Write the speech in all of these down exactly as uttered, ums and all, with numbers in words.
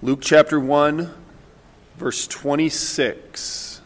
Luke chapter one, verse twenty-six.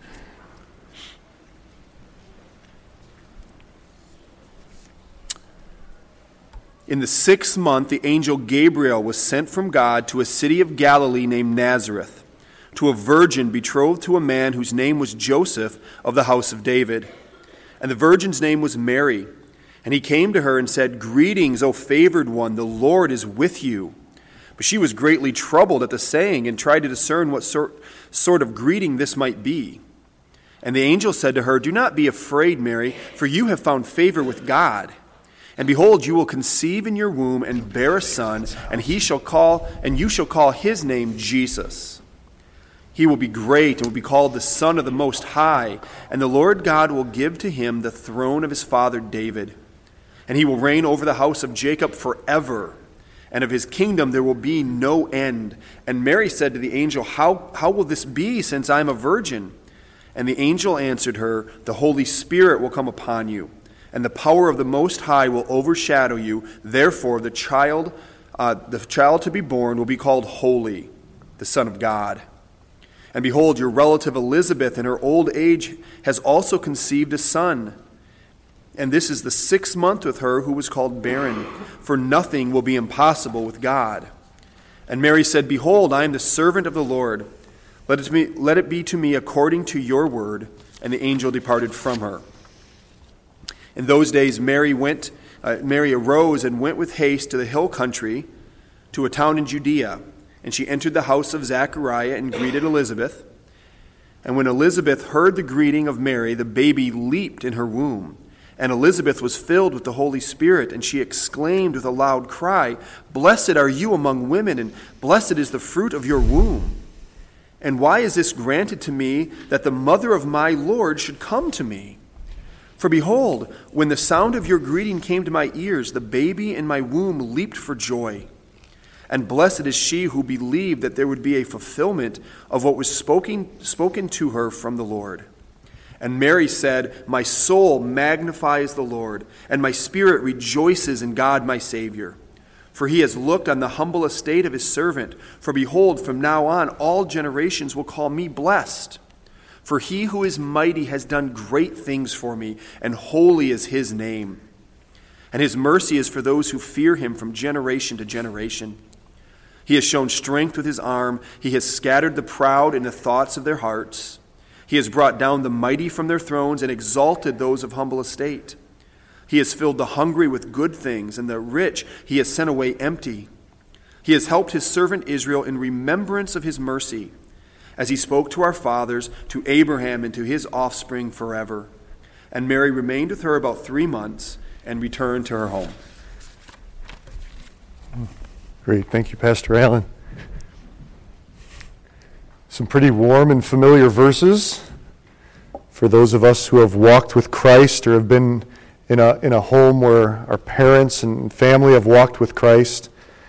In the sixth month, the angel Gabriel was sent from God to a city of Galilee named Nazareth, to a virgin betrothed to a man whose name was Joseph of the house of David. And the virgin's name was Mary. And he came to her and said, "Greetings, O favored one, the Lord is with you." But she was greatly troubled at the saying and tried to discern what sort, sort of greeting this might be. And the angel said to her, "Do not be afraid, Mary, for you have found favor with God. And behold, you will conceive in your womb and bear a son, and he shall call, and you shall call his name Jesus. He will be great and will be called the Son of the Most High, and the Lord God will give to him the throne of his father David. And he will reign over the house of Jacob forever, and of his kingdom there will be no end." And Mary said to the angel, How, how will this be, since I am a virgin? And the angel answered her, "The Holy Spirit will come upon you, and the power of the Most High will overshadow you. Therefore the child, uh, the child to be born will be called Holy, the Son of God. And behold, your relative Elizabeth in her old age has also conceived a son. And this is the sixth month with her who was called barren, for nothing will be impossible with God." And Mary said, "Behold, I am the servant of the Lord. Let it be, let it be to me according to your word." And the angel departed from her. In those days Mary went, uh, Mary arose and went with haste to the hill country, to a town in Judea. And she entered the house of Zechariah and greeted Elizabeth. And when Elizabeth heard the greeting of Mary, the baby leaped in her womb. And Elizabeth was filled with the Holy Spirit, and she exclaimed with a loud cry, "Blessed are you among women, and blessed is the fruit of your womb. And why is this granted to me, that the mother of my Lord should come to me? For behold, when the sound of your greeting came to my ears, the baby in my womb leaped for joy. And blessed is she who believed that there would be a fulfillment of what was spoken, spoken to her from the Lord." And Mary said, "My soul magnifies the Lord, and my spirit rejoices in God my Savior. For he has looked on the humble estate of his servant. For behold, from now on all generations will call me blessed. For he who is mighty has done great things for me, and holy is his name. And his mercy is for those who fear him from generation to generation. He has shown strength with his arm. He has scattered the proud in the thoughts of their hearts. He has brought down the mighty from their thrones and exalted those of humble estate. He has filled the hungry with good things, and the rich he has sent away empty. He has helped his servant Israel in remembrance of his mercy, as he spoke to our fathers, to Abraham, and to his offspring forever." And Mary remained with her about three months and returned to her home. Great. Thank you, Pastor Allen. Some pretty warm and familiar verses for those of us who have walked with Christ or have been in a in a home where our parents and family have walked with Christ.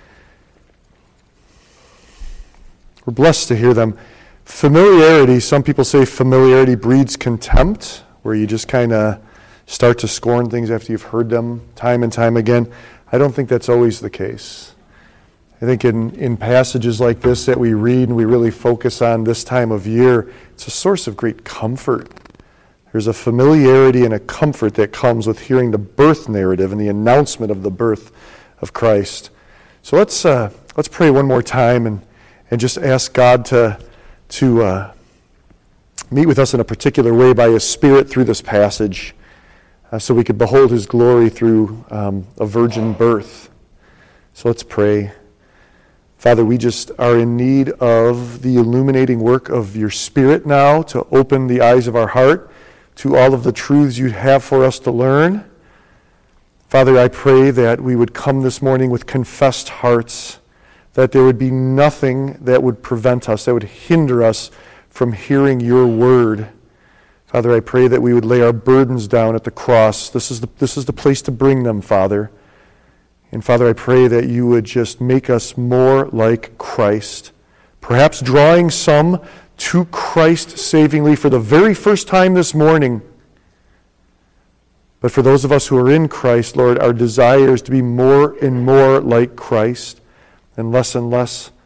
We're blessed to hear them. Familiarity, some people say familiarity breeds contempt, where you just kind of start to scorn things after you've heard them time and time again. I don't think that's always the case. I think in, in passages like this that we read and we really focus on this time of year, it's a source of great comfort. There's a familiarity and a comfort that comes with hearing the birth narrative and the announcement of the birth of Christ. So let's uh, let's pray one more time and, and just ask God to, to uh, meet with us in a particular way by His Spirit through this passage uh, so we could behold His glory through um, a virgin birth. So let's pray. Father, we just are in need of the illuminating work of your Spirit now to open the eyes of our heart to all of the truths you have for us to learn. Father, I pray that we would come this morning with confessed hearts, that there would be nothing that would prevent us, that would hinder us from hearing your word. Father, I pray that we would lay our burdens down at the cross. This is the, this is the place to bring them, Father. And Father, I pray that you would just make us more like Christ, perhaps drawing some to Christ savingly for the very first time this morning. But for those of us who are in Christ, Lord, our desire is to be more and more like Christ and less and less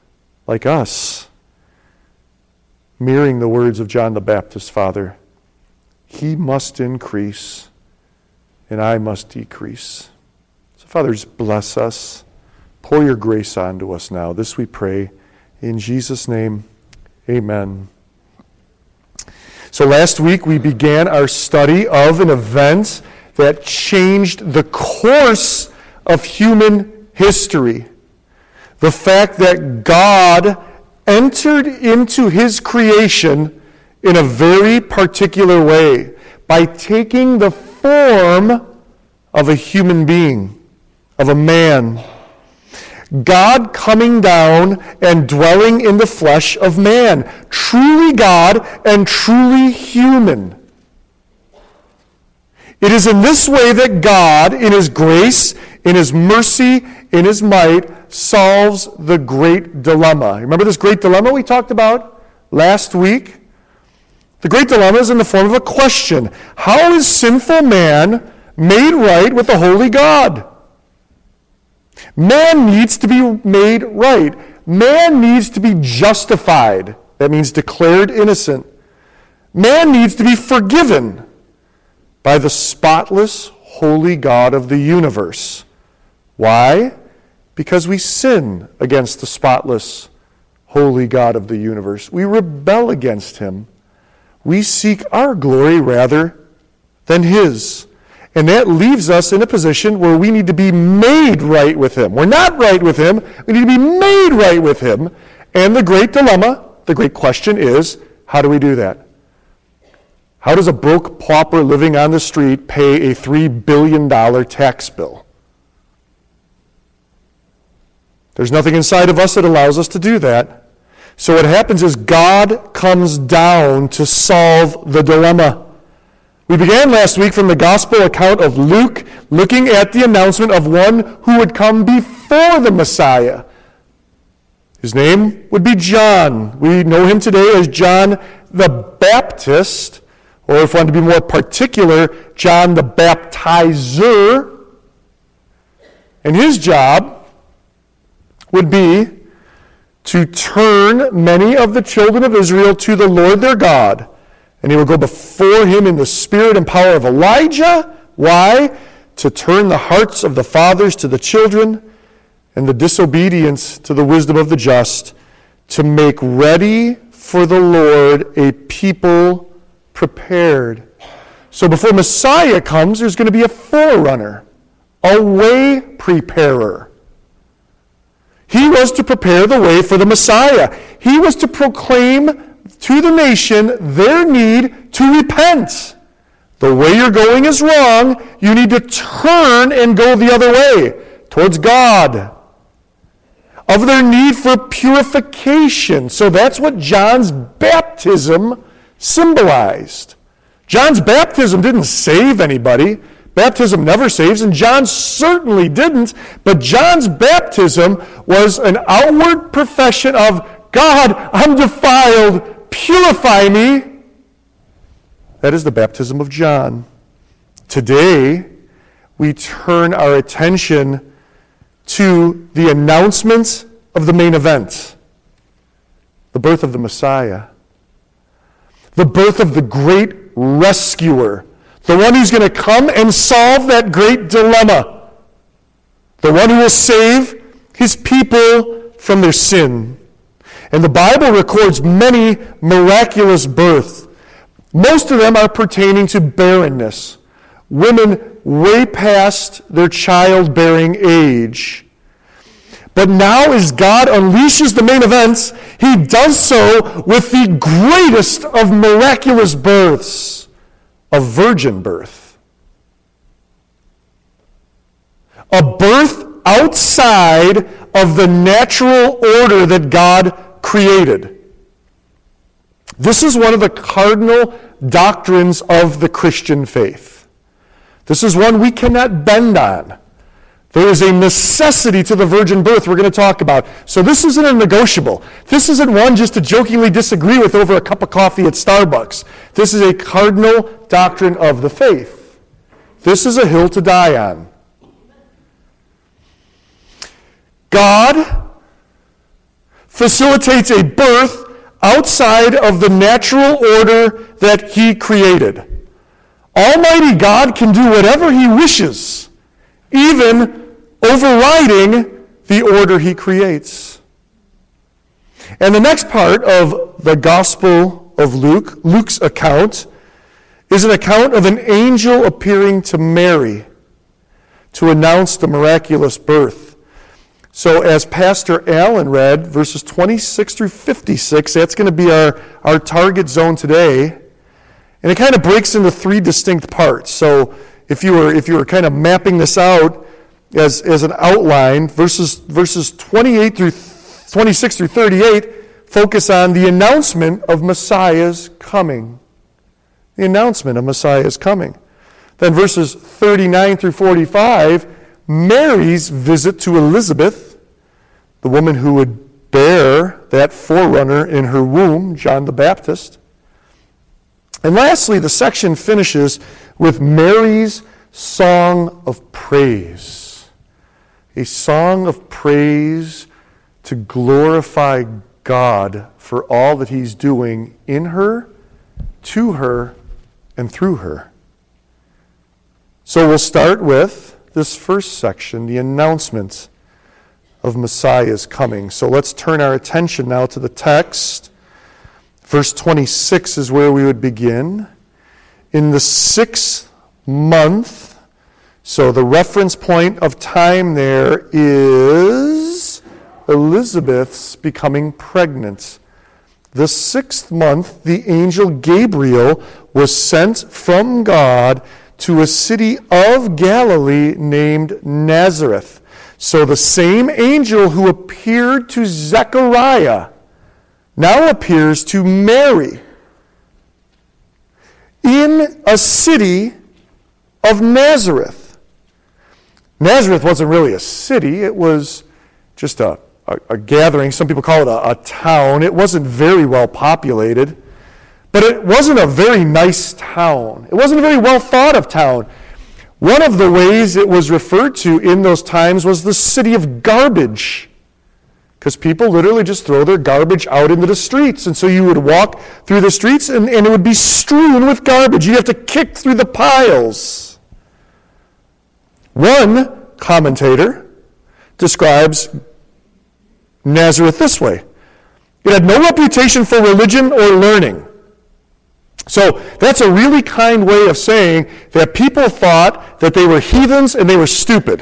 like us, mirroring the words of John the Baptist, Father. He must increase, and I must decrease. So, Father, just bless us. Pour your grace onto us now. This we pray. In Jesus' name, amen. So last week we began our study of an event that changed the course of human history. The fact that God entered into his creation in a very particular way by taking the form of a human being, of a man. God coming down and dwelling in the flesh of man. Truly God and truly human. It is in this way that God, in his grace, in his mercy, in his might, solves the great dilemma. Remember this great dilemma we talked about last week? The great dilemma is in the form of a question. How is sinful man made right with the holy God? Man needs to be made right. Man needs to be justified. That means declared innocent. Man needs to be forgiven by the spotless, holy God of the universe. Why? Because we sin against the spotless, holy God of the universe. We rebel against him. We seek our glory rather than his. And that leaves us in a position where we need to be made right with him. We're not right with him. We need to be made right with him. And the great dilemma, the great question is, how do we do that? How does a broke pauper living on the street pay a three billion dollars tax bill? There's nothing inside of us that allows us to do that. So what happens is God comes down to solve the dilemma. We began last week from the gospel account of Luke, looking at the announcement of one who would come before the Messiah. His name would be John. We know him today as John the Baptist, or if we want to be more particular, John the Baptizer. And his job would be to turn many of the children of Israel to the Lord their God. And he will go before him in the spirit and power of Elijah. Why? To turn the hearts of the fathers to the children and the disobedience to the wisdom of the just, to make ready for the Lord a people prepared. So before Messiah comes, there's going to be a forerunner, a way preparer. He was to prepare the way for the Messiah. He was to proclaim to the nation their need to repent. The way you're going is wrong. You need to turn and go the other way, towards God. Of their need for purification. So that's what John's baptism symbolized. John's baptism didn't save anybody. Baptism never saves, and John certainly didn't. But John's baptism was an outward profession of, God, I'm defiled. Purify me. That is the baptism of John. Today, we turn our attention to the announcement of the main event, the birth of the Messiah, the birth of the great rescuer, the one who's going to come and solve that great dilemma, the one who will save his people from their sin. And the Bible records many miraculous births. Most of them are pertaining to barrenness. Women way past their childbearing age. But now as God unleashes the main events, he does so with the greatest of miraculous births, a virgin birth. A birth outside of the natural order that God created. This is one of the cardinal doctrines of the Christian faith. This is one we cannot bend on. There is a necessity to the virgin birth we're going to talk about. So this isn't a negotiable. This isn't one just to jokingly disagree with over a cup of coffee at Starbucks. This is a cardinal doctrine of the faith. This is a hill to die on. facilitates a birth outside of the natural order that he created. Almighty God can do whatever he wishes, even overriding the order he creates. And the next part of the Gospel of Luke, Luke's account, is an account of an angel appearing to Mary to announce the miraculous birth. So as Pastor Allen read, verses twenty-six through fifty-six, that's going to be our, our target zone today. And it kind of breaks into three distinct parts. So if you were if you were kind of mapping this out as, as an outline, verses verses twenty-eight through twenty-six through thirty-eight focus on the announcement of Messiah's coming. The announcement of Messiah's coming. Then verses thirty-nine through forty-five, Mary's visit to Elizabeth, the woman who would bear that forerunner in her womb, John the Baptist. And lastly, the section finishes with Mary's song of praise. A song of praise to glorify God for all that he's doing in her, to her, and through her. So we'll start with this first section, the announcement of Messiah's coming. So let's turn our attention now to the text. Verse twenty-six is where we would begin. In the sixth month, so the reference point of time there is Elizabeth's becoming pregnant. The sixth month, the angel Gabriel was sent from God to a city of Galilee named Nazareth. So the same angel who appeared to Zechariah now appears to Mary in a city of Nazareth. Nazareth wasn't really a city. It was just a, a, a gathering. Some people call it a, a town. It wasn't very well populated. But it wasn't a very nice town. It wasn't a very well thought of town. One of the ways it was referred to in those times was the city of garbage, because people literally just throw their garbage out into the streets. And so you would walk through the streets and, and it would be strewn with garbage. You'd have to kick through the piles. One commentator describes Nazareth this way. It had no reputation for religion or learning. So that's a really kind way of saying that people thought that they were heathens and they were stupid,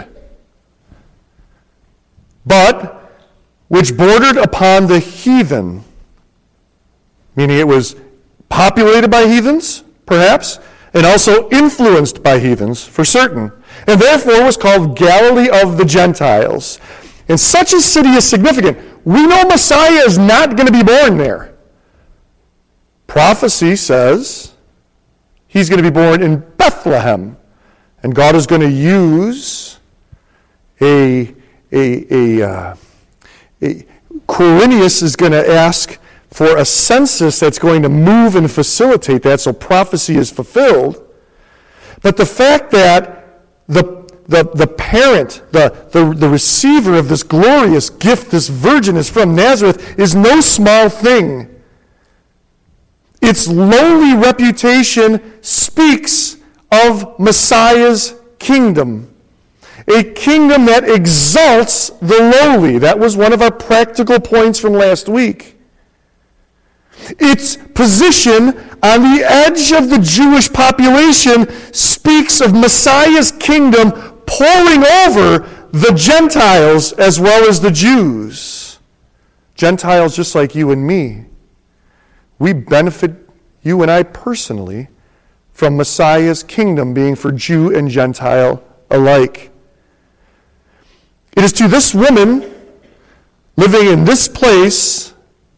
but which bordered upon the heathen, meaning it was populated by heathens, perhaps, and also influenced by heathens, for certain, and therefore was called Galilee of the Gentiles. And such a city is significant. We know Messiah is not going to be born there. Prophecy says he's going to be born in Bethlehem, and God is going to use a a a, uh, a Quirinius is going to ask for a census that's going to move and facilitate that, so prophecy is fulfilled. But the fact that the the the parent, the the the receiver of this glorious gift, this virgin, is from Nazareth, is no small thing. Its lowly reputation speaks of Messiah's kingdom. A kingdom that exalts the lowly. That was one of our practical points from last week. Its position on the edge of the Jewish population speaks of Messiah's kingdom pouring over the Gentiles as well as the Jews. Gentiles just like you and me. We benefit, you and I personally, from Messiah's kingdom being for Jew and Gentile alike. It is to this woman living in this place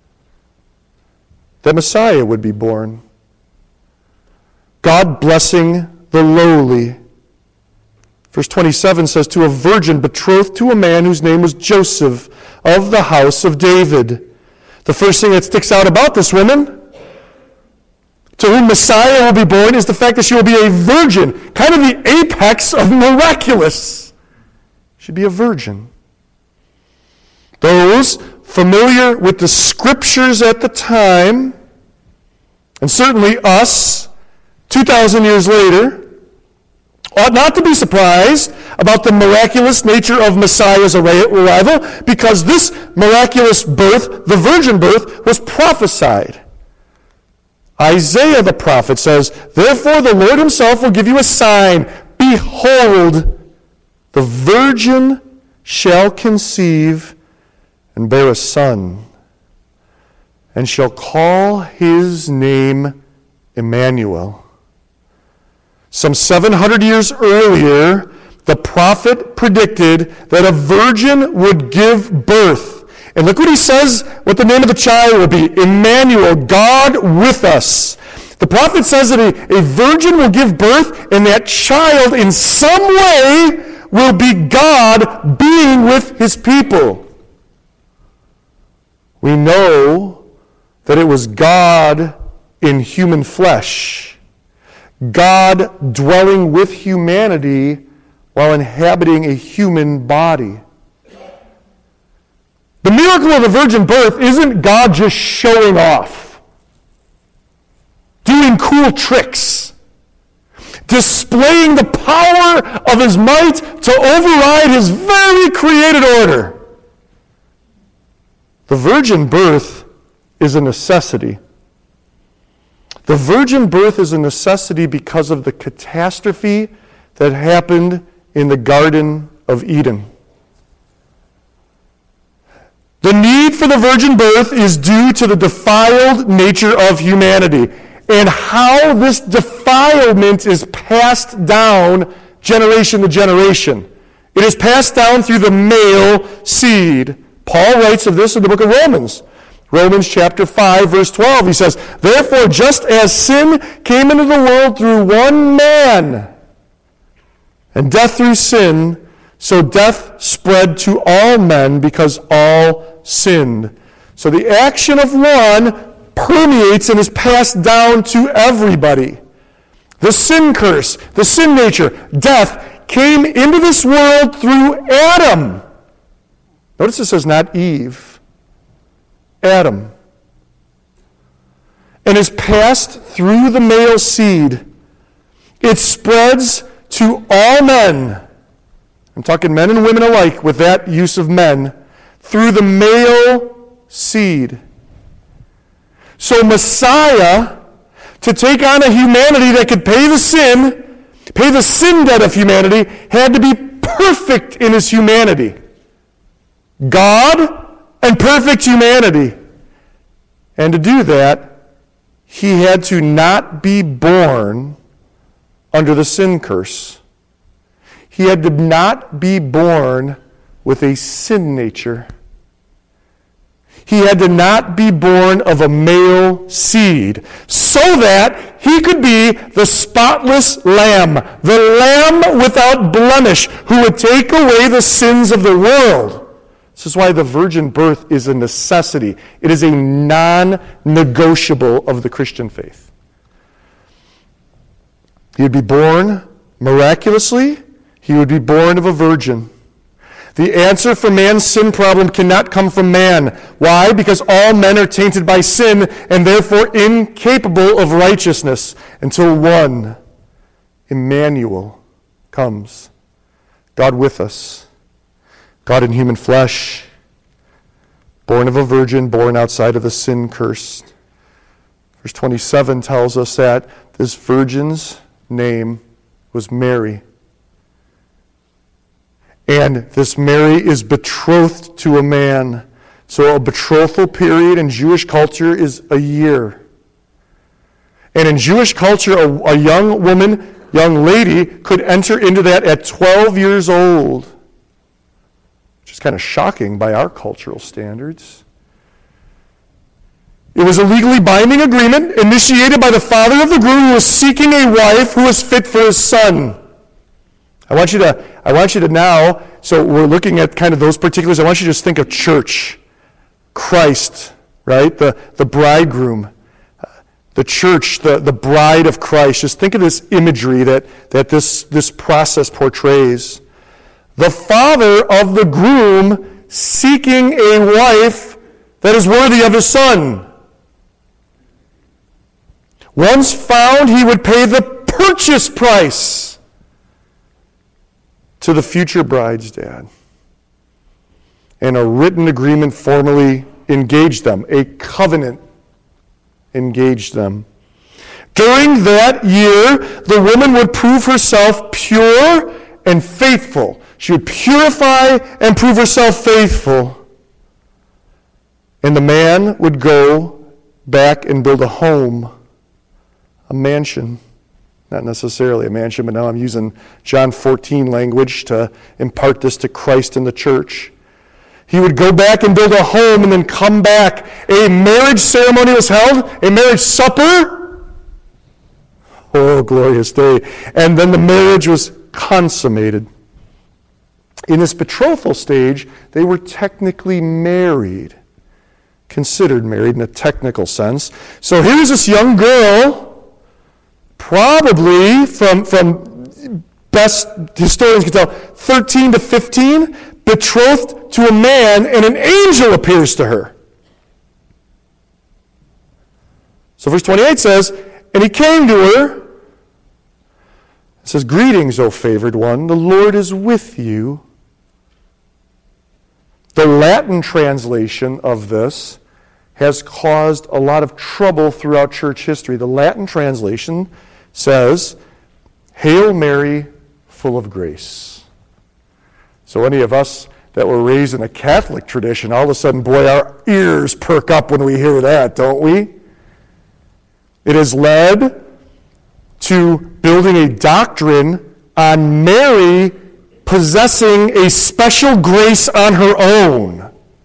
that Messiah would be born. God blessing the lowly. Verse twenty-seven says, to a virgin betrothed to a man whose name was Joseph, of the house of David. The first thing that sticks out about this woman, to whom Messiah will be born, is the fact that she will be a virgin, kind of the apex of miraculous. She'd be a virgin. Those familiar with the scriptures at the time, and certainly us, two thousand years later, ought not to be surprised about the miraculous nature of Messiah's arrival, because this miraculous birth, the virgin birth, was prophesied. Isaiah the prophet says, "Therefore the Lord himself will give you a sign. Behold, the virgin shall conceive and bear a son, and shall call his name Emmanuel." Some seven hundred years earlier, the prophet predicted that a virgin would give birth. And look what he says, what the name of the child will be: Emmanuel, God with us. The prophet says that a, a virgin will give birth, and that child in some way will be God being with his people. We know that it was God in human flesh, God dwelling with humanity while inhabiting a human body. The miracle of the virgin birth isn't God just showing off, doing cool tricks, displaying the power of his might to override his very created order. The virgin birth is a necessity. The virgin birth is a necessity because of the catastrophe that happened in the Garden of Eden. The need for the virgin birth is due to the defiled nature of humanity and how this defilement is passed down generation to generation. It is passed down through the male seed. Paul writes of this in the book of Romans. Romans chapter five, verse twelve, he says, "Therefore, just as sin came into the world through one man, and death through sin, so death spread to all men because all sinned." So the action of one permeates and is passed down to everybody. The sin curse, the sin nature, death, came into this world through Adam. Notice it says not Eve, Adam. And is passed through the male seed. It spreads to all men. I'm talking men and women alike with that use of men, through the male seed. So Messiah, to take on a humanity that could pay the sin, pay the sin debt of humanity, had to be perfect in his humanity. God and perfect humanity. And to do that, he had to not be born under the sin curse. He had to not be born with a sin nature. He had to not be born of a male seed, so that he could be the spotless lamb, the lamb without blemish, who would take away the sins of the world. This is why the virgin birth is a necessity. It is a non-negotiable of the Christian faith. He would be born miraculously. He would be born of a virgin. The answer for man's sin problem cannot come from man. Why? Because all men are tainted by sin and therefore incapable of righteousness until one, Emmanuel, comes. God with us. God in human flesh. Born of a virgin, born outside of the sin curse. Verse twenty-seven tells us that this virgin's name was Mary. And this Mary is betrothed to a man. So a betrothal period in Jewish culture is a year. And in Jewish culture, a, a young woman, young lady, could enter into that at twelve years old. Which is kind of shocking by our cultural standards. It was a legally binding agreement initiated by the father of the groom who was seeking a wife who was fit for his son. I want you to, I want you to now, so we're looking at kind of those particulars. I want you to just think of church, Christ, right? The, the bridegroom, the church, the, the bride of Christ. Just think of this imagery that, that this, this process portrays. The father of the groom seeking a wife that is worthy of his son. Once found, he would pay the purchase price to the future bride's dad. And a written agreement formally engaged them. A covenant engaged them. During that year, the woman would prove herself pure and faithful. She would purify and prove herself faithful. And the man would go back and build a home, a mansion. Not necessarily a mansion, but now I'm using John fourteen language to impart this to Christ and the church. He would go back and build a home and then come back. A marriage ceremony was held, a marriage supper. Oh, glorious day. And then the marriage was consummated. In this betrothal stage, they were technically married, considered married in a technical sense. So here's this young girl, probably from, from best historians can tell, thirteen to fifteen, betrothed to a man, and an angel appears to her. So verse twenty-eight says, and he came to her. It says, greetings, O favored one, the Lord is with you. The Latin translation of this has caused a lot of trouble throughout church history. The Latin translation says, Hail Mary, full of grace. So any of us that were raised in a Catholic tradition, all of a sudden, boy, our ears perk up when we hear that, don't we? It has led to building a doctrine on Mary possessing a special grace on her own.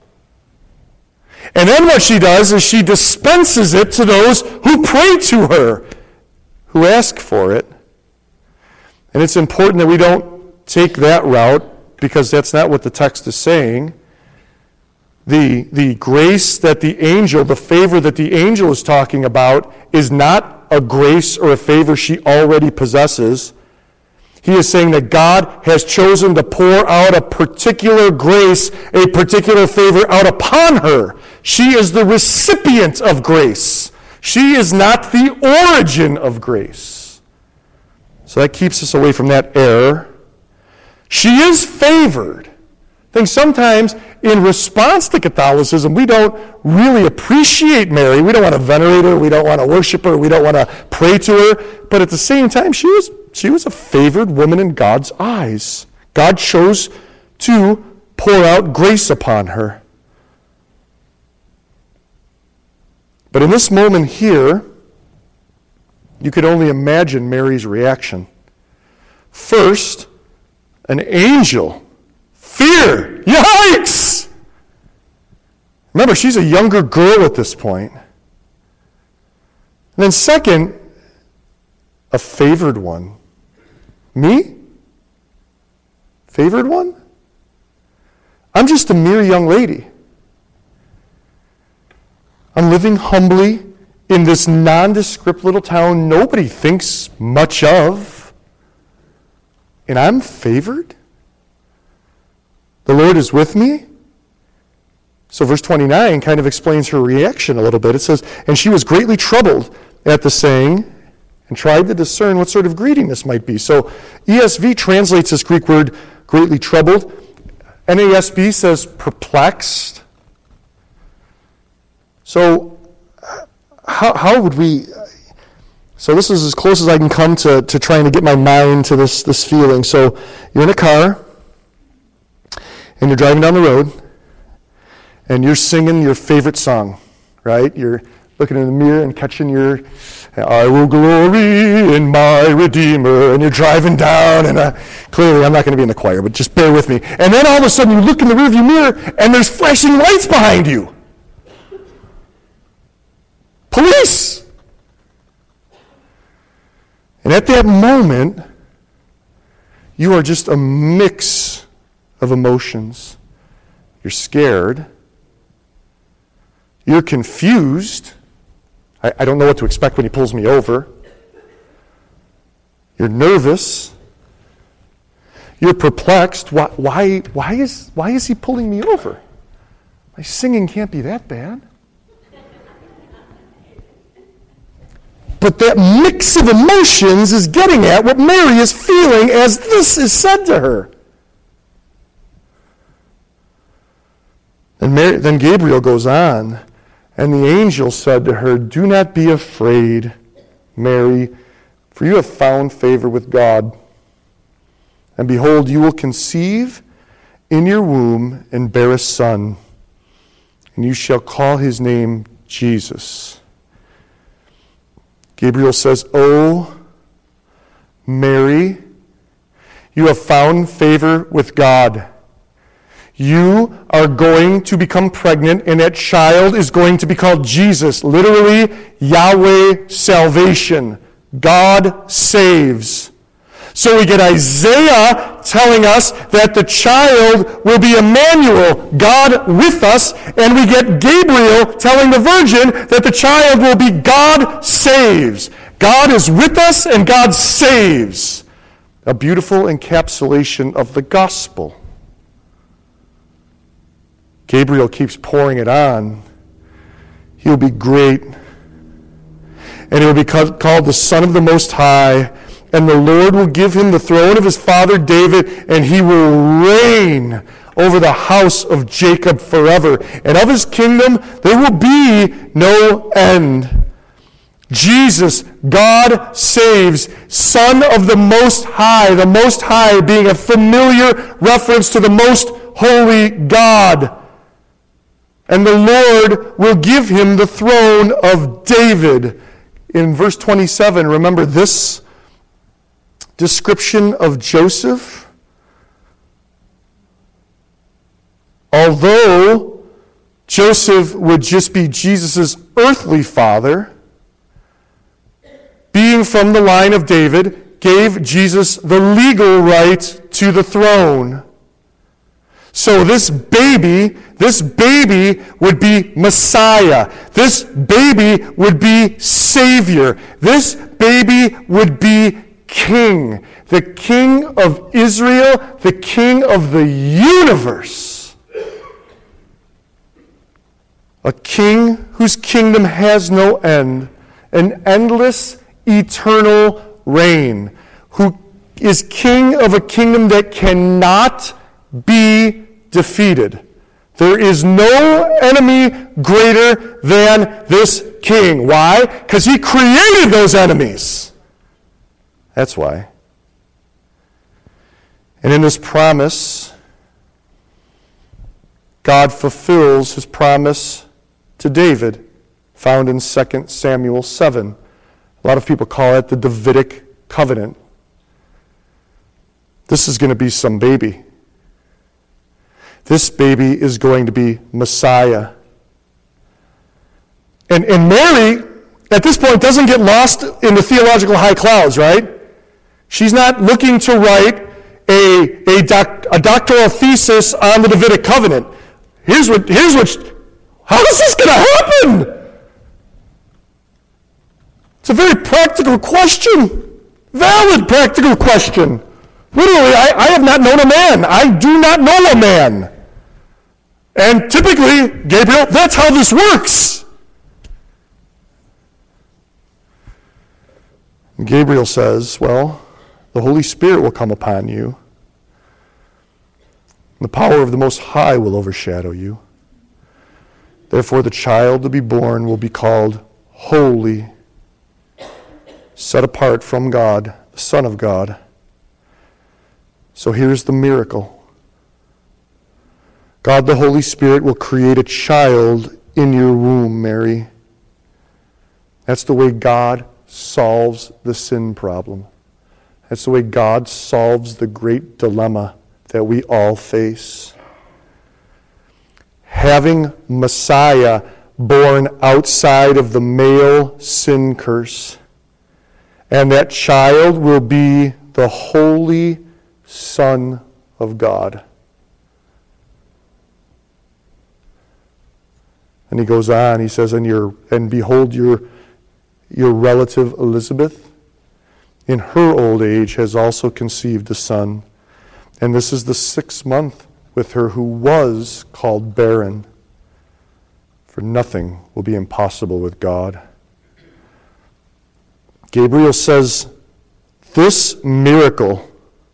And then what she does is she dispenses it to those who pray to her, who ask for it. And it's important that we don't take that route, because that's not what the text is saying. The, the grace that the angel, the favor that the angel is talking about, is not a grace or a favor she already possesses. He is saying that God has chosen to pour out a particular grace, a particular favor out upon her. She is the recipient of grace. She is not the origin of grace. So that keeps us away from that error. She is favored. I think sometimes in response to Catholicism, we don't really appreciate Mary. We don't want to venerate her. We don't want to worship her. We don't want to pray to her. But at the same time, she was, she was a favored woman in God's eyes. God chose to pour out grace upon her. But in this moment here, you could only imagine Mary's reaction. First, an angel. Fear! Yikes! Remember, she's a younger girl at this point. And then second, a favored one. Me? Favored one? I'm just a mere young lady. I'm living humbly in this nondescript little town nobody thinks much of. And I'm favored? The Lord is with me? So verse twenty-nine kind of explains her reaction a little bit. It says, and she was greatly troubled at the saying and tried to discern what sort of greeting this might be. So E S V translates this Greek word greatly troubled. N A S B says perplexed. So how, how would we... So this is as close as I can come to, to trying to get my mind to this, this feeling. So you're in a car, and you're driving down the road, and you're singing your favorite song, right? You're looking in the mirror and catching your, I will glory in my Redeemer, and you're driving down, and uh, clearly I'm not going to be in the choir, but just bear with me. And then all of a sudden you look in the rearview mirror, and there's flashing lights behind you. Police! And at that moment, you are just a mix of emotions. You're scared. You're confused. I, I don't know what to expect when he pulls me over. You're nervous. You're perplexed. Why, why, why, is, why is he pulling me over? My singing can't be that bad. But that mix of emotions is getting at what Mary is feeling as this is said to her. And Mary, then Gabriel goes on, and the angel said to her, "Do not be afraid, Mary, for you have found favor with God. And behold, you will conceive in your womb and bear a son, and you shall call his name Jesus." Gabriel says, "Oh, Mary, you have found favor with God. You are going to become pregnant, and that child is going to be called Jesus, literally Yahweh salvation. God saves." So we get Isaiah telling us that the child will be Emmanuel, God with us, and we get Gabriel telling the virgin that the child will be God saves. God is with us and God saves. A beautiful encapsulation of the gospel. Gabriel keeps pouring it on. He'll be great, and he will be called the Son of the Most High. And the Lord will give him the throne of his father David, and he will reign over the house of Jacob forever. And of his kingdom there will be no end. Jesus, God saves, Son of the Most High, the Most High being a familiar reference to the Most Holy God. And the Lord will give him the throne of David. In verse twenty-seven, remember this description of Joseph? Although Joseph would just be Jesus' earthly father, being from the line of David, gave Jesus the legal right to the throne. So this baby, this baby would be Messiah. This baby would be Savior. This baby would be King, the King of Israel, the King of the universe. A king whose kingdom has no end, an endless, eternal reign, who is king of a kingdom that cannot be defeated. There is no enemy greater than this king. Why? Because he created those enemies. That's why. And in this promise, God fulfills his promise to David, found in Second Samuel seven. A lot of people call it the Davidic covenant. This is going to be some baby. This baby is going to be Messiah. And, and Mary, at this point, doesn't get lost in the theological high clouds, right? She's not looking to write a, a, doc, a doctoral thesis on the Davidic covenant. Here's what, here's what, how is this going to happen? It's a very practical question. Valid practical question. Literally, I, I have not known a man. I do not know a man. And typically, Gabriel, that's how this works. Gabriel says, well, the Holy Spirit will come upon you. The power of the Most High will overshadow you. Therefore, the child to be born will be called Holy, set apart from God, the Son of God. So here's the miracle. God the Holy Spirit will create a child in your womb, Mary. That's the way God solves the sin problem. That's the way God solves the great dilemma that we all face. Having Messiah born outside of the male sin curse, and that child will be the Holy Son of God. And he goes on, he says, and your and behold your your relative Elizabeth, in her old age, has also conceived a son. And this is the sixth month with her who was called barren. for nothing will be impossible with God. Gabriel says, this miracle,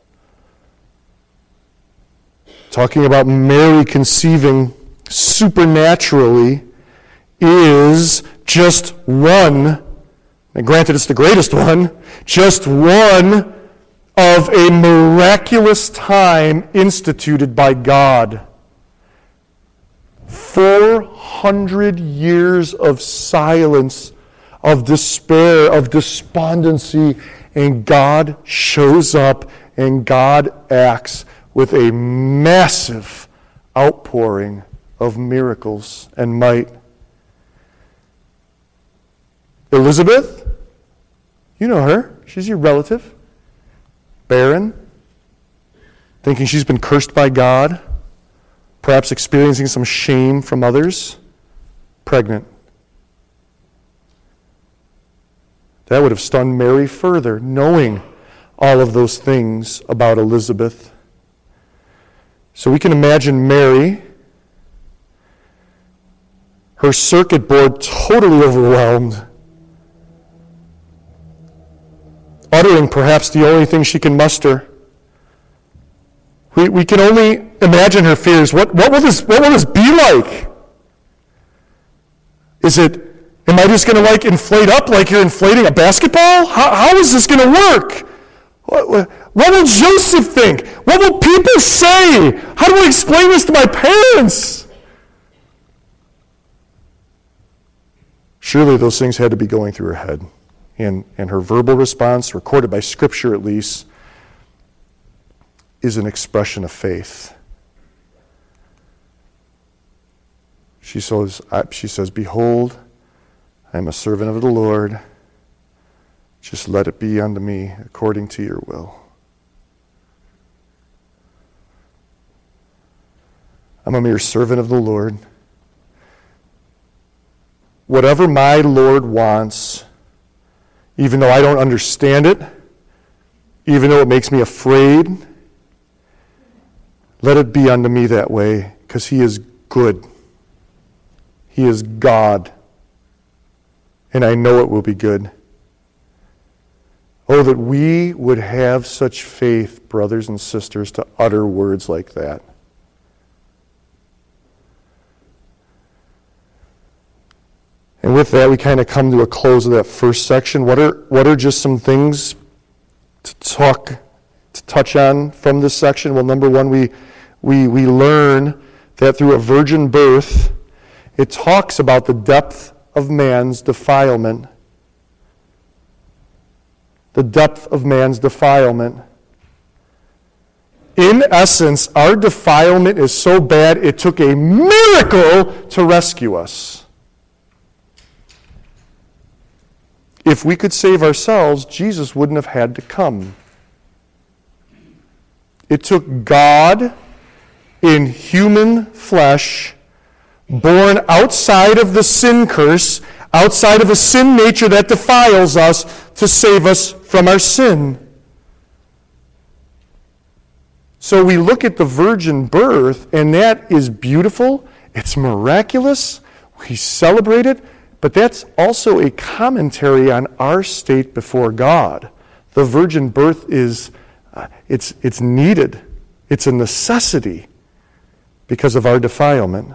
talking about Mary conceiving supernaturally, is just one, and granted it's the greatest one, just one of a miraculous time instituted by God. Four hundred years of silence, of despair, of despondency, and God shows up and God acts with a massive outpouring of miracles and might. Elizabeth, you know her. She's your relative. Barren, thinking she's been cursed by God, perhaps experiencing some shame from others, pregnant. That would have stunned Mary further, knowing all of those things about Elizabeth. So we can imagine Mary, her circuit board totally overwhelmed, uttering perhaps the only thing she can muster. We, we can only imagine her fears. What, what, will this, what will this be like? Is it, am I just going to like inflate up like you're inflating a basketball? How, how is this going to work? What, what, what will Joseph think? What will people say? How do I explain this to my parents? Surely those things had to be going through her head. And, and her verbal response, recorded by Scripture at least, is an expression of faith. She says, she says, behold, I am a servant of the Lord. Just let it be unto me according to your will. I'm a mere servant of the Lord. Whatever my Lord wants, even though I don't understand it, even though it makes me afraid, let it be unto me that way, because he is good. He is God. And I know it will be good. Oh, that we would have such faith, brothers and sisters, to utter words like that. And with that, we kind of come to a close of that first section. What are what are just some things to talk, to touch on from this section? Well, number one, we we we learn that through a virgin birth, it talks about the depth of man's defilement. The depth of man's defilement. In essence, our defilement is so bad, it took a miracle to rescue us. If we could save ourselves, Jesus wouldn't have had to come. It took God in human flesh, born outside of the sin curse, outside of a sin nature that defiles us, to save us from our sin. So we look at the virgin birth, and that is beautiful. It's miraculous. We celebrate it. But that's also a commentary on our state before God. The virgin birth is, uh, it's, it's needed. It's a necessity because of our defilement.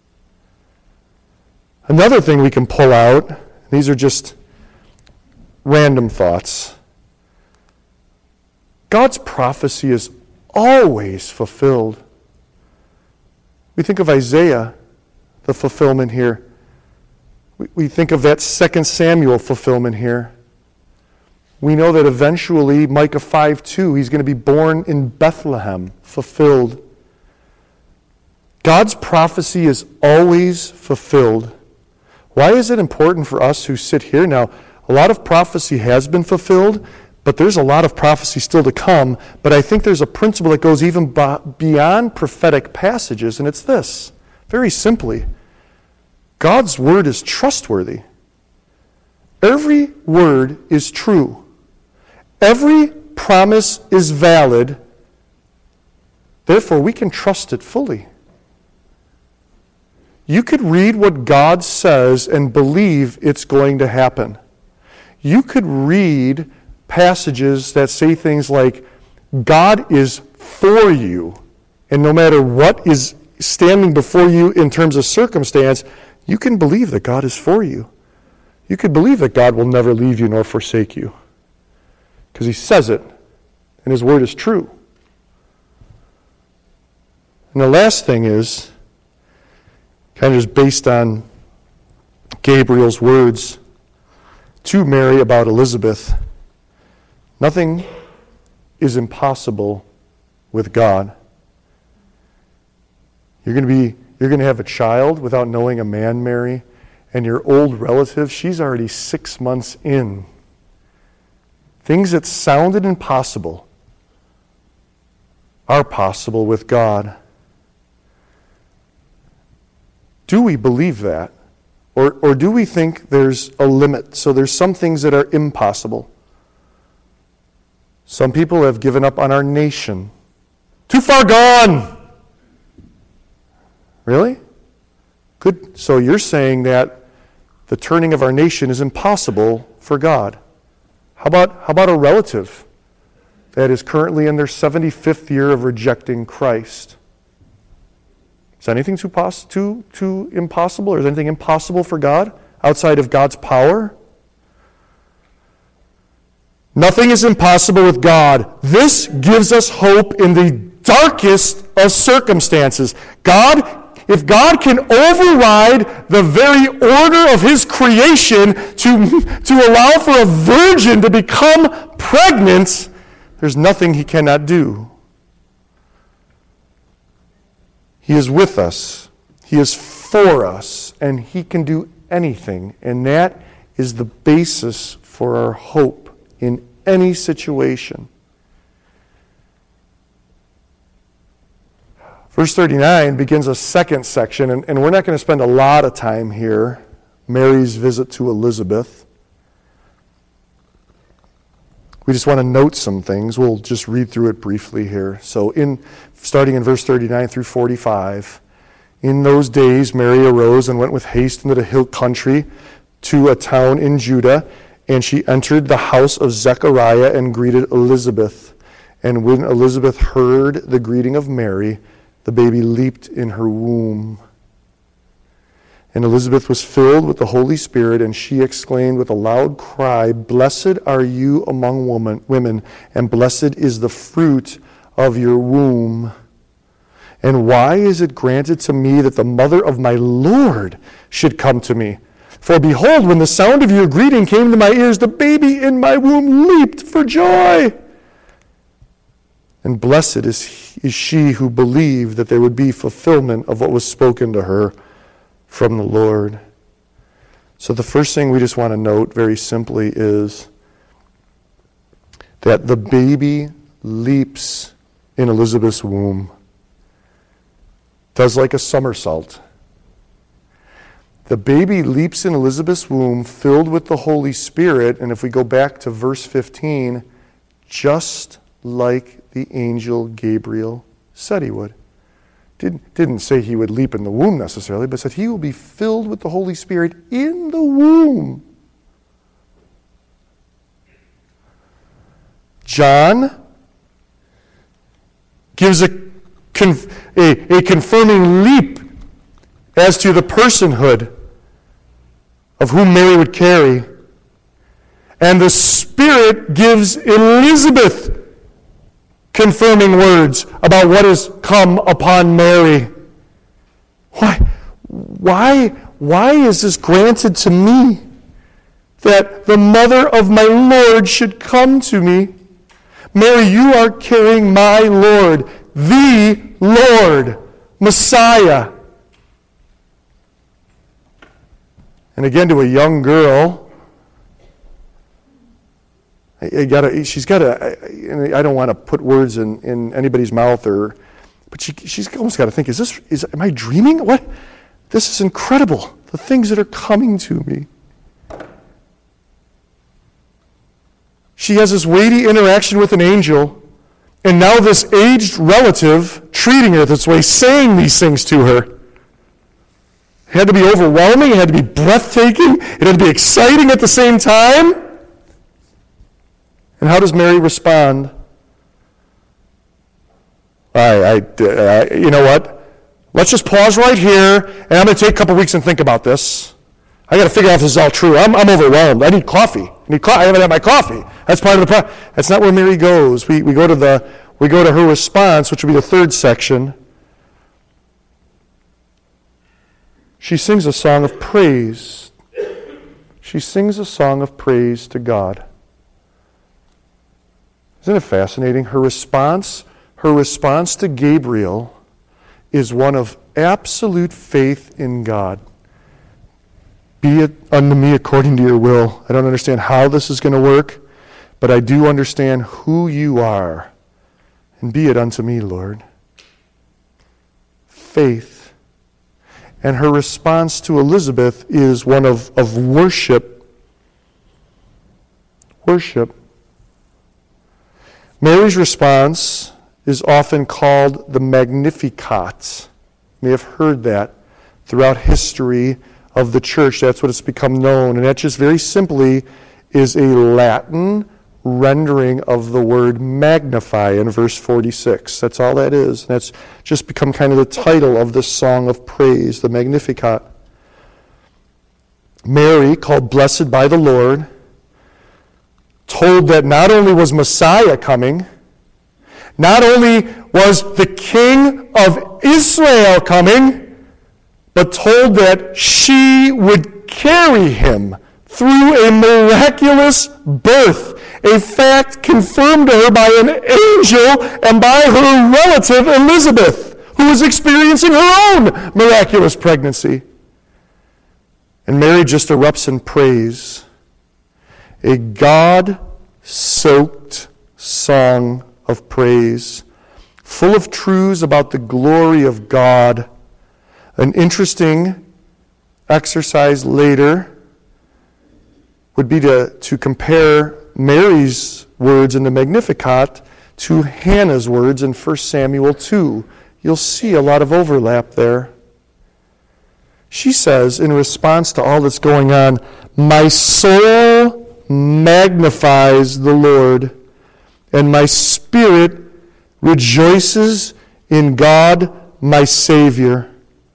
Another thing we can pull out, these are just random thoughts. God's prophecy is always fulfilled. We think of Isaiah, the fulfillment here. We think of that Second Samuel fulfillment here. We know that eventually, Micah five two, he's going to be born in Bethlehem, fulfilled. God's prophecy is always fulfilled. Why is it important for us who sit here? Now, a lot of prophecy has been fulfilled, but there's a lot of prophecy still to come. But I think there's a principle that goes even beyond prophetic passages, and it's this. Very simply, God's word is trustworthy. Every word is true. Every promise is valid. Therefore, we can trust it fully. You could read what God says and believe it's going to happen. You could read passages that say things like, God is for you, and no matter what is standing before you in terms of circumstance, you can believe that God is for you. You could believe that God will never leave you nor forsake you, because he says it, and his word is true. And the last thing is, kind of just based on Gabriel's words to Mary about Elizabeth, nothing is impossible with God. You're going to be, you're going to have a child without knowing a man, Mary, and your old relative, she's already six months in. Things that sounded impossible are possible with God. Do we believe that? Or, or do we think there's a limit? So there's some things that are impossible. Some people have given up on our nation. Too far gone! Really? Good. So you're saying that the turning of our nation is impossible for God. How about, how about a relative that is currently in their seventy-fifth year of rejecting Christ? Is anything too, pos- too, too impossible, or is anything impossible for God outside of God's power? Nothing is impossible with God. This gives us hope in the darkest of circumstances. God, if God can override the very order of his creation to, to allow for a virgin to become pregnant, there's nothing he cannot do. He is with us. He is for us. And he can do anything. And that is the basis for our hope in any situation. Verse thirty-nine begins a second section, and, and we're not going to spend a lot of time here. Mary's visit to Elizabeth. We just want to note some things. We'll just read through it briefly here. So in starting in verse thirty-nine through forty-five, in those days Mary arose and went with haste into the hill country to a town in Judah, and she entered the house of Zechariah and greeted Elizabeth. And when Elizabeth heard the greeting of Mary, the baby leaped in her womb. And Elizabeth was filled with the Holy Spirit, and she exclaimed with a loud cry, "Blessed are you among woman, women, and blessed is the fruit of your womb. And why is it granted to me that the mother of my Lord should come to me? For behold, when the sound of your greeting came to my ears, the baby in my womb leaped for joy. And blessed is, is she who believed that there would be fulfillment of what was spoken to her from the Lord." So the first thing we just want to note very simply is that the baby leaps in Elizabeth's womb. Does like a somersault. The baby leaps in Elizabeth's womb filled with the Holy Spirit, and if we go back to verse fifteen, just like the angel Gabriel said he would. Didn't, didn't say he would leap in the womb necessarily, but said he will be filled with the Holy Spirit in the womb. John gives a, conf- a, a confirming leap as to the personhood of whom Mary would carry. And the Spirit gives Elizabeth confirming words about what has come upon Mary. Why, why, why is this granted to me, that the mother of my Lord should come to me? Mary, you are carrying my Lord, the Lord, Messiah. And again, to a young girl, I gotta, she's got to, I don't want to put words in, in anybody's mouth, or, but she, she's almost got to think, is this, is, am I dreaming? What? This is incredible, the things that are coming to me. She has this weighty interaction with an angel, and now this aged relative treating her this way, saying these things to her. It had to be overwhelming. It had to be breathtaking. It had to be exciting at the same time. And how does Mary respond? I, I, I, you know what? Let's just pause right here, and I'm going to take a couple weeks and think about this. I got to figure out if this is all true. I'm, I'm overwhelmed. I need coffee. I need co- I haven't had my coffee. That's part of the problem. That's not where Mary goes. We we go to the we go to her response, which will be the third section. She sings a song of praise. She sings a song of praise to God. Isn't it fascinating? Her response, her response to Gabriel is one of absolute faith in God. Be it unto me according to your will. I don't understand how this is going to work, but I do understand who you are. And be it unto me, Lord. Faith. And her response to Elizabeth is one of, of worship. Worship. Mary's response is often called the Magnificat. You may have heard that throughout history of the church. That's what it's become known. And that just very simply is a Latin rendering of the word magnify in verse forty-six. That's all that is. And that's just become kind of the title of this song of praise, the Magnificat. Mary, called blessed by the Lord, told that not only was Messiah coming, not only was the King of Israel coming, but told that she would carry him through a miraculous birth, a fact confirmed to her by an angel and by her relative Elizabeth, who was experiencing her own miraculous pregnancy. And Mary just erupts in praise. A God-soaked song of praise, full of truths about the glory of God. An interesting exercise later would be to, to compare Mary's words in the Magnificat to Hannah's words in First Samuel two. You'll see a lot of overlap there. She says, in response to all that's going on, "My soul magnifies the Lord, and my spirit rejoices in God my Savior."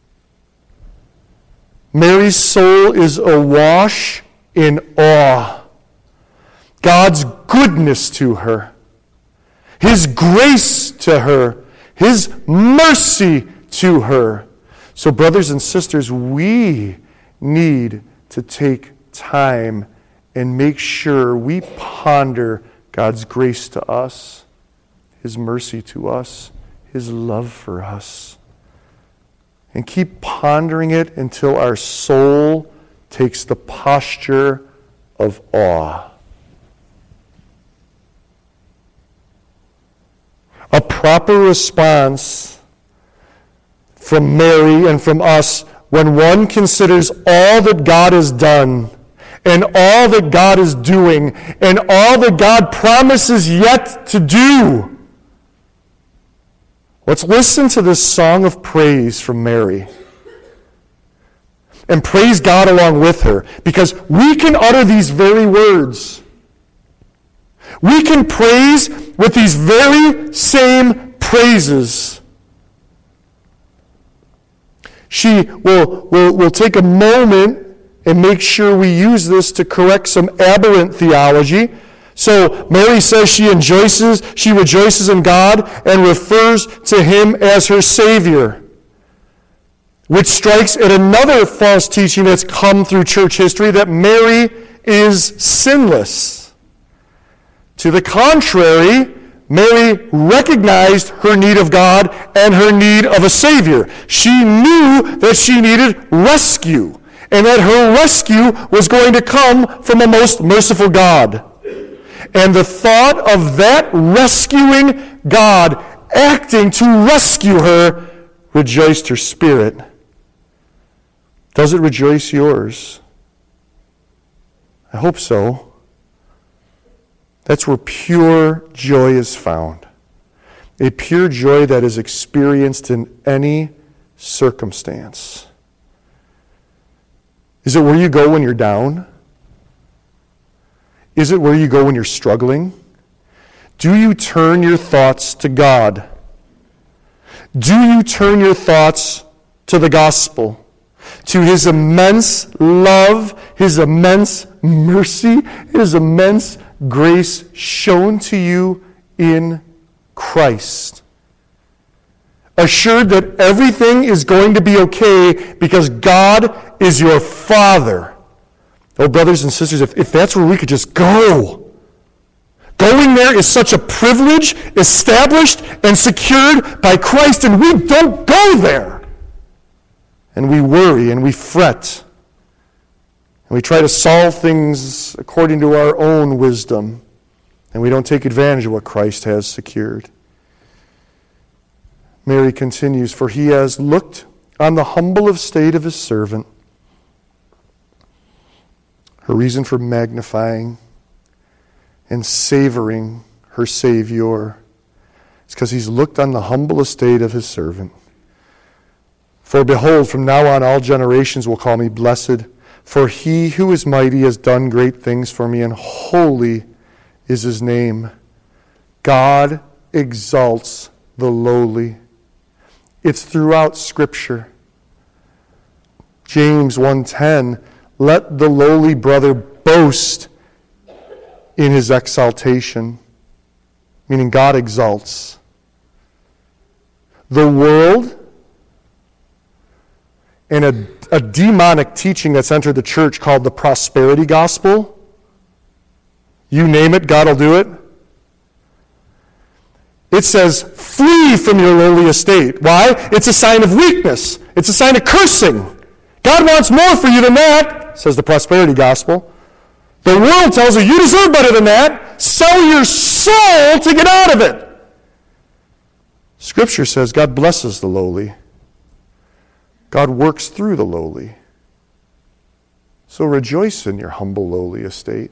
Mary's soul is awash in awe. God's goodness to her, His grace to her, His mercy to her. So, brothers and sisters, we need to take time and make sure we ponder God's grace to us, His mercy to us, His love for us. And keep pondering it until our soul takes the posture of awe. A proper response from Mary and from us when one considers all that God has done and all that God is doing and all that God promises yet to do. Let's listen to this song of praise from Mary and praise God along with her, because we can utter these very words. We can praise with these very same praises. She will, will, will take a moment and make sure we use this to correct some aberrant theology. So Mary says she rejoices, she rejoices in God and refers to Him as her Savior, which strikes at another false teaching that's come through church history, that Mary is sinless. To the contrary, Mary recognized her need of God and her need of a Savior. She knew that she needed rescue, and that her rescue was going to come from a most merciful God. And the thought of that rescuing God acting to rescue her rejoiced her spirit. Does it rejoice yours? I hope so. That's where pure joy is found. A pure joy that is experienced in any circumstance. Is it where you go when you're down? Is it where you go when you're struggling? Do you turn your thoughts to God? Do you turn your thoughts to the gospel, to His immense love, His immense mercy, His immense grace shown to you in Christ? Assured that everything is going to be okay because God is your Father. Oh, brothers and sisters, if, if that's where we could just go. Going there is such a privilege, established and secured by Christ, and we don't go there. And we worry and we fret. And we try to solve things according to our own wisdom. And we don't take advantage of what Christ has secured. Mary continues, for He has looked on the humble estate of His servant. Her reason for magnifying and savoring her Savior is because He's looked on the humble estate of His servant. For behold, from now on all generations will call me blessed, for He who is mighty has done great things for me, and holy is His name. God exalts the lowly. It's throughout Scripture. James one ten, let the lowly brother boast in his exaltation, meaning God exalts. The world and a, a demonic teaching that's entered the church called the prosperity gospel. You name it, God will do it. It says, flee from your lowly estate. Why? It's a sign of weakness. It's a sign of cursing. God wants more for you than that, says the prosperity gospel. The world tells you, you deserve better than that. Sell your soul to get out of it. Scripture says God blesses the lowly. God works through the lowly. So rejoice in your humble, lowly estate.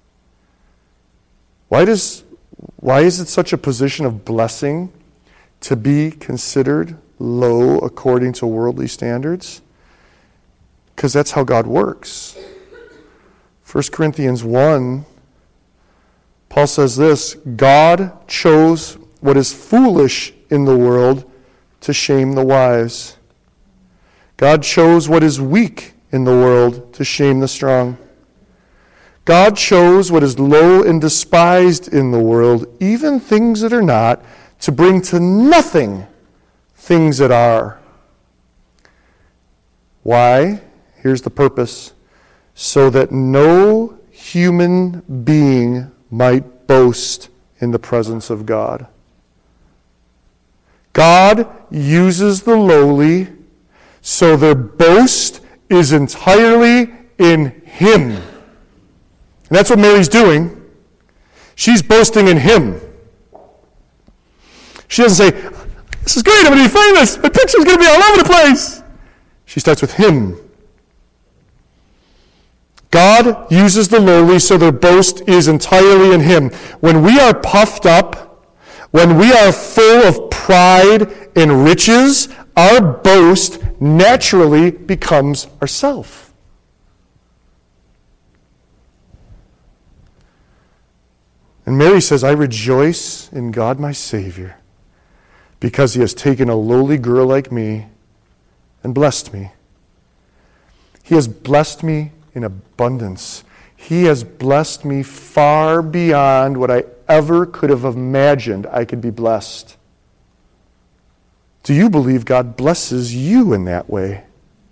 Why does, why is it such a position of blessing to be considered low according to worldly standards? Because that's how God works. First Corinthians one, Paul says this, God chose what is foolish in the world to shame the wise. God chose what is weak in the world to shame the strong. God chose what is low and despised in the world, even things that are not, to bring to nothing things that are. Why? Here's the purpose. So that no human being might boast in the presence of God. God uses the lowly so their boast is entirely in Him. And that's what Mary's doing. She's boasting in Him. She doesn't say, this is great, I'm going to be famous, my picture's going to be all over the place. She starts with Him. God uses the lowly so their boast is entirely in Him. When we are puffed up, when we are full of pride and riches, our boast naturally becomes ourself. And Mary says, I rejoice in God my Savior because He has taken a lowly girl like me and blessed me. He has blessed me in abundance. He has blessed me far beyond what I ever could have imagined I could be blessed. Do you believe God blesses you in that way?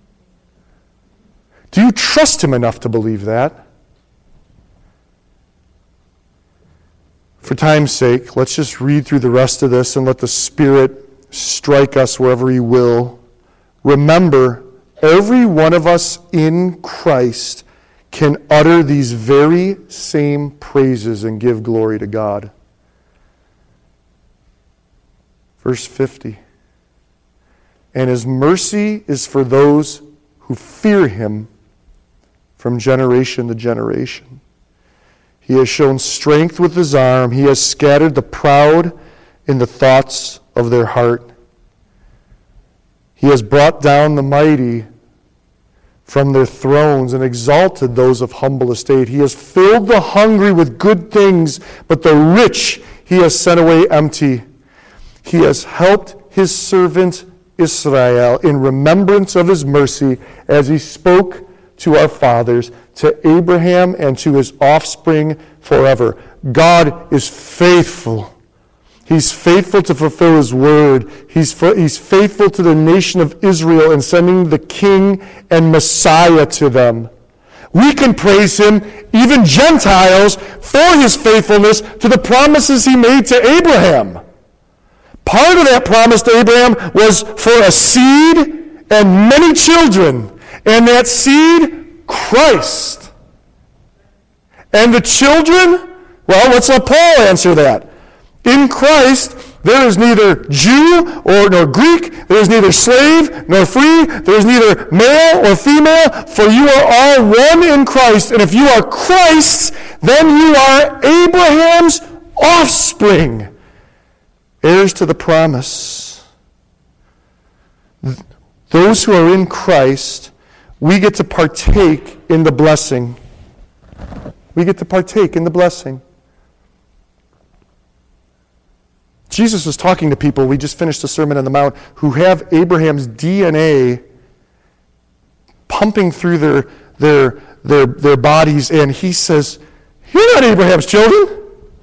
Do you trust Him enough to believe that? For time's sake, let's just read through the rest of this and let the Spirit strike us wherever He will. Remember, every one of us in Christ can utter these very same praises and give glory to God. Verse fifty. And His mercy is for those who fear Him from generation to generation. He has shown strength with His arm. He has scattered the proud in the thoughts of their heart. He has brought down the mighty from their thrones and exalted those of humble estate. He has filled the hungry with good things, but the rich he has sent away empty. He has helped his servant Israel in remembrance of his mercy, as he spoke to our fathers, to Abraham and to his offspring forever. God is faithful. He's faithful to fulfill his word. He's, he's faithful to the nation of Israel in sending the king and Messiah to them. We can praise him, even Gentiles, for his faithfulness to the promises he made to Abraham. Part of that promise to Abraham was for a seed and many children. And that seed, Christ. And the children, well, let's let Paul answer that. In Christ, there is neither Jew or nor Greek, there is neither slave nor free, there is neither male or female, for you are all one in Christ. And if you are Christ's, then you are Abraham's offspring, heirs to the promise. Those who are in Christ, we get to partake in the blessing. We get to partake in the blessing. Jesus was talking to people, we just finished the Sermon on the Mount, who have Abraham's D N A pumping through their, their, their, their bodies, and he says, you're not Abraham's children.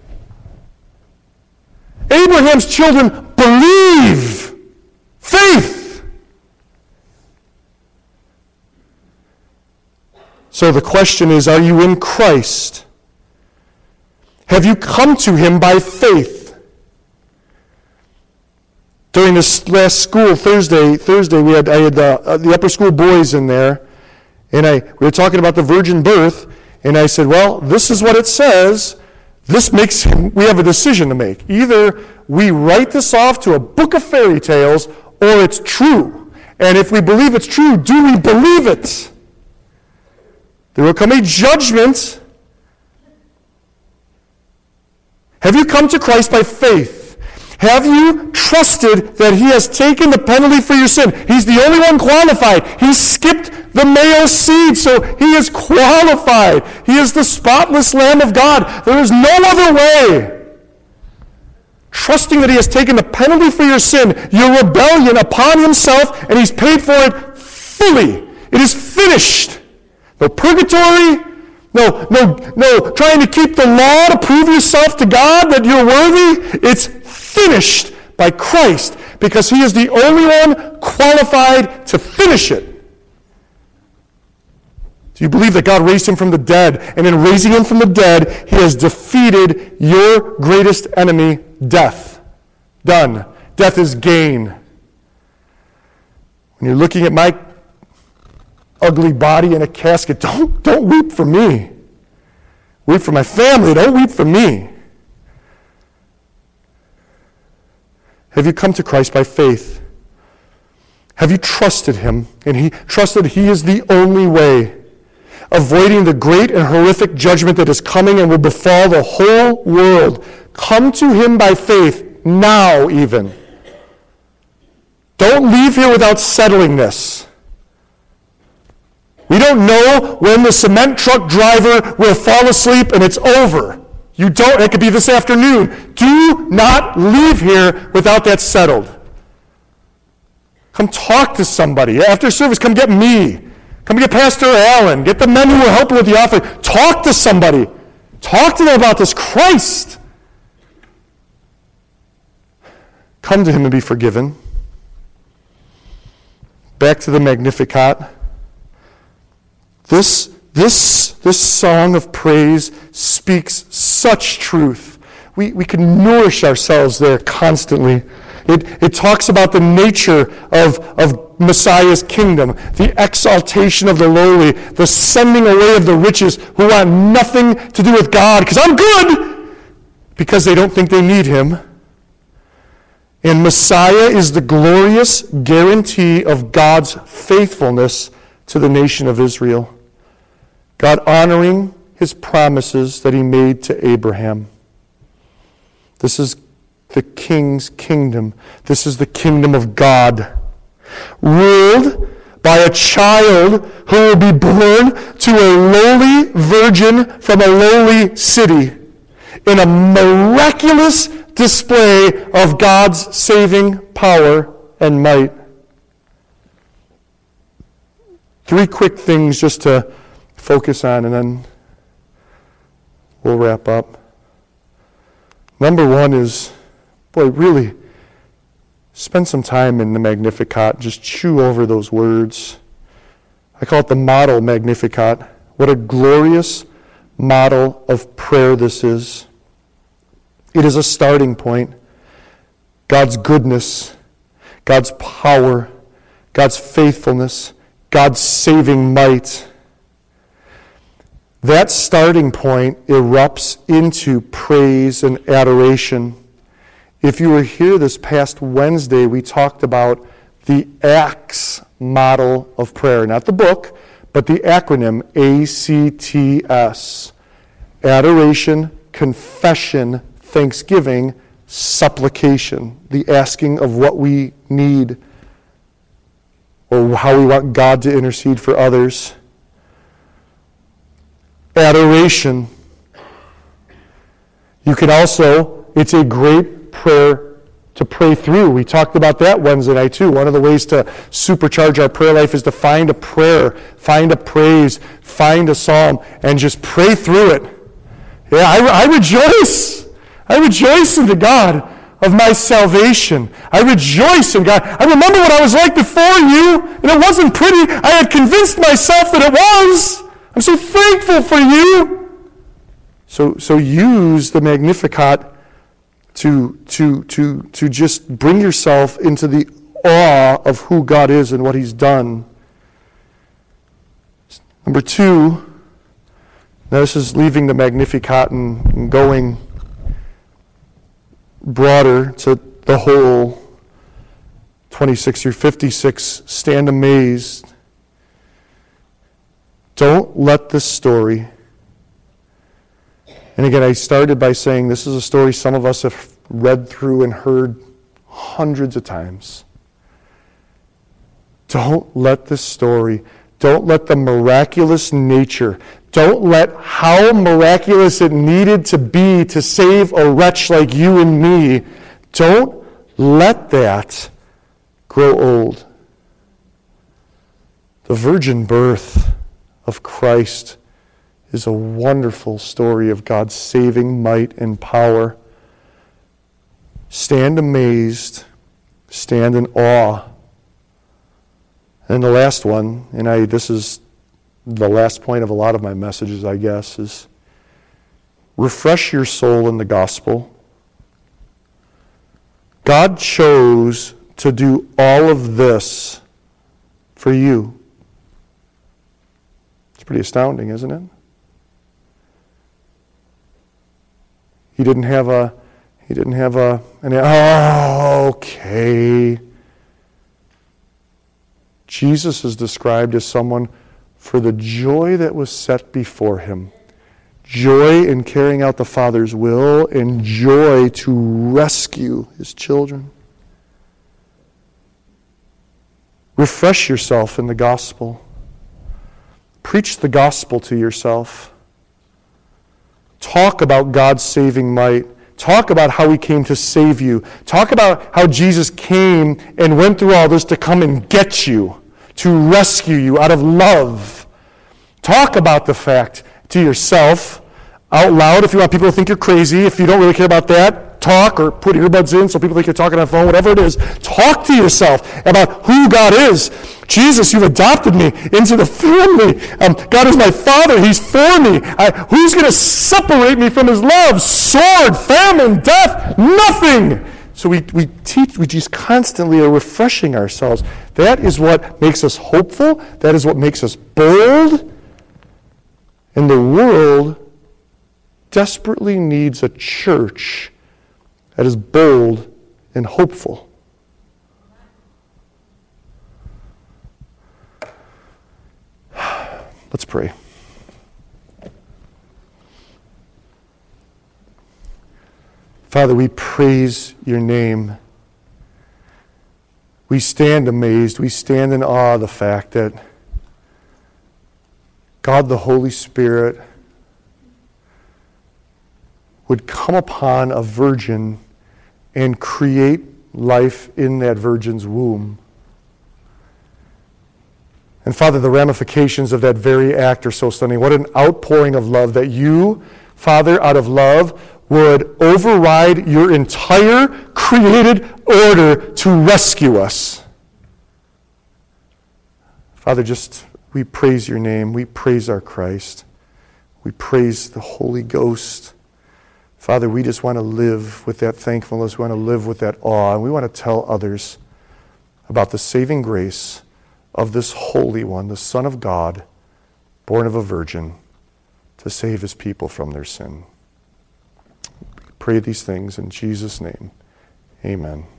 Abraham's children believe. Faith. So the question is, are you in Christ? Have you come to him by faith? During this last school Thursday, Thursday we had I had the, uh, the upper school boys in there, and I we were talking about the virgin birth, and I said, well, this is what it says. This makes we have a decision to make. Either we write this off to a book of fairy tales, or it's true. And if we believe it's true, do we believe it? There will come a judgment. Have you come to Christ by faith? Have you trusted that he has taken the penalty for your sin? He's the only one qualified. He skipped the male seed, so he is qualified. He is the spotless Lamb of God. There is no other way. Trusting that he has taken the penalty for your sin, your rebellion upon himself, and he's paid for it fully. It is finished. No purgatory, no, no, no trying to keep the law to prove yourself to God that you're worthy. It's finished by Christ, because he is the only one qualified to finish it. Do you believe that God raised him from the dead, and in raising him from the dead, he has defeated your greatest enemy, death? Done. Death is gain. When you're looking at my ugly body in a casket, don't, don't weep for me. Weep for my family. Don't weep for me. Have you come to Christ by faith? Have you trusted him? And he trusted he is the only way, avoiding the great and horrific judgment that is coming and will befall the whole world. Come to him by faith now even. Don't leave here without settling this. We don't know when the cement truck driver will fall asleep and it's over. You don't, it could be this afternoon. Do not leave here without that settled. Come talk to somebody. After service, come get me. Come get Pastor Allen. Get the men who are helping with the offering. Talk to somebody. Talk to them about this Christ. Come to him and be forgiven. Back to the Magnificat. This This, this song of praise speaks such truth. We, we can nourish ourselves there constantly. It, it talks about the nature of, of Messiah's kingdom, the exaltation of the lowly, the sending away of the riches who want nothing to do with God, because I'm good, because they don't think they need him. And Messiah is the glorious guarantee of God's faithfulness to the nation of Israel. God honoring his promises that he made to Abraham. This is the king's kingdom. This is the kingdom of God. Ruled by a child who will be born to a lowly virgin from a lowly city, in a miraculous display of God's saving power and might. Three quick things just to focus on, and then we'll wrap up. Number one is, boy, really spend some time in the Magnificat. Just chew over those words. I call it the model Magnificat. What a glorious model of prayer this is. It is a starting point. God's goodness, God's power, God's faithfulness, God's saving might. That starting point erupts into praise and adoration. If you were here this past Wednesday, we talked about the ACTS model of prayer. Not the book, but the acronym A C T S. Adoration, confession, thanksgiving, supplication. The asking of what we need or how we want God to intercede for others. Adoration. You can also, it's a great prayer to pray through. We talked about that Wednesday night too. One of the ways to supercharge our prayer life is to find a prayer, find a praise, find a psalm, and just pray through it. Yeah, I, I rejoice. I rejoice in the God of my salvation. I rejoice in God. I remember what I was like before you, and it wasn't pretty. I had convinced myself that it was. I'm so thankful for you. So, so use the Magnificat to, to, to, to just bring yourself into the awe of who God is and what He's done. Number two, now this is leaving the Magnificat and, and going broader to the whole twenty-six through fifty-six. Stand amazed. Don't let this story, and again, I started by saying this is a story some of us have read through and heard hundreds of times. Don't let this story, don't let the miraculous nature, don't let how miraculous it needed to be to save a wretch like you and me, don't let that grow old. The virgin birth of Christ is a wonderful story of God's saving might and power. Stand amazed, stand in awe. And the last one, and I this is the last point of a lot of my messages, I guess, is refresh your soul in the gospel. God chose to do all of this for you. It's pretty astounding, isn't it? He didn't have a, he didn't have a, an, oh, okay. Jesus is described as someone for the joy that was set before him. Joy in carrying out the Father's will and joy to rescue his children. Refresh yourself in the gospel. Preach the gospel to yourself. Talk about God's saving might. Talk about how He came to save you. Talk about how Jesus came and went through all this to come and get you, to rescue you out of love. Talk about the fact to yourself, out loud, if you want people to think you're crazy. If you don't really care about that, talk or put earbuds in so people think you're talking on the phone, whatever it is. Talk to yourself about who God is. Jesus, you've adopted me into the family. Um, God is my Father. He's for me. I, who's going to separate me from His love? Sword, famine, death, nothing. So we, we teach, we just constantly are refreshing ourselves. That is what makes us hopeful. That is what makes us bold. And the world desperately needs a church that is bold and hopeful. Let's pray. Father, we praise your name. we stand amazed, we stand in awe of the fact that God the Holy Spirit would come upon a virgin and create life in that virgin's womb. And Father, the ramifications of that very act are so stunning. What an outpouring of love that you, Father, out of love, would override your entire created order to rescue us. Father, just we praise your name. We praise our Christ. We praise the Holy Ghost. Father, we just want to live with that thankfulness. We want to live with that awe. And we want to tell others about the saving grace of this Holy One, the Son of God, born of a virgin, to save his people from their sin. Pray these things in Jesus' name. Amen.